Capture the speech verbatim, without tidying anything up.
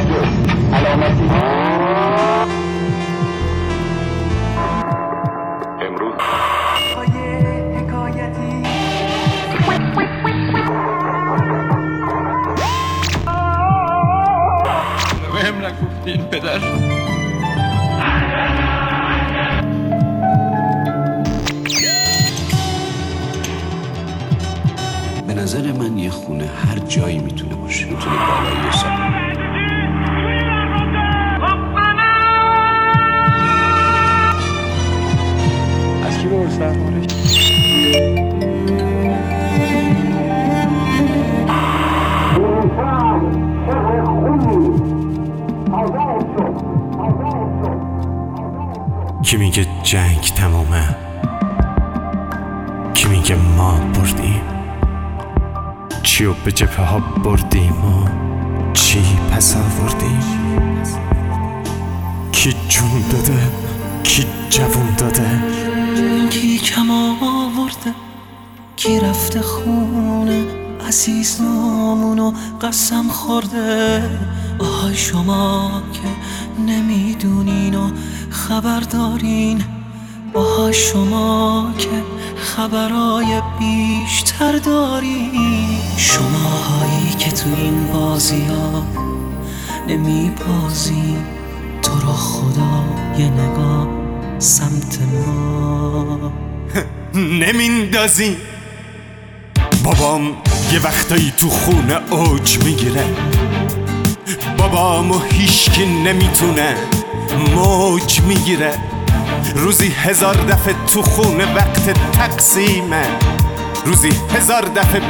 علامتی امروز بهم نگفتین پدر. به نظر من یه خونه هر جایی میتونه باشه، میتونه بالای سر. از کی برس دربارش؟ کی میگه جنگ تمامه، کی میگه ما بردیم، چیو به جبهه ها بردیم و چی پس آوردیم، کی جون داده کی جوون داده، کی کم آورده کی رفته خونه عزیز نامونو قسم خورده. آهای شما که نمیدونین و خبر دارین، آهای شما که خبرای بیشتر دارین، شماهایی که تو این بازی ها نمی بازین، تو رو خدا یه نگاه سمت ما نمیندازی. بابام یه وقتایی تو خونه اوج میگیره، بابامو هیچکی نمیتونه موج میگیره، روزی هزار دفعه تو خونه وقت تقسیمه، روزی هزار دفعه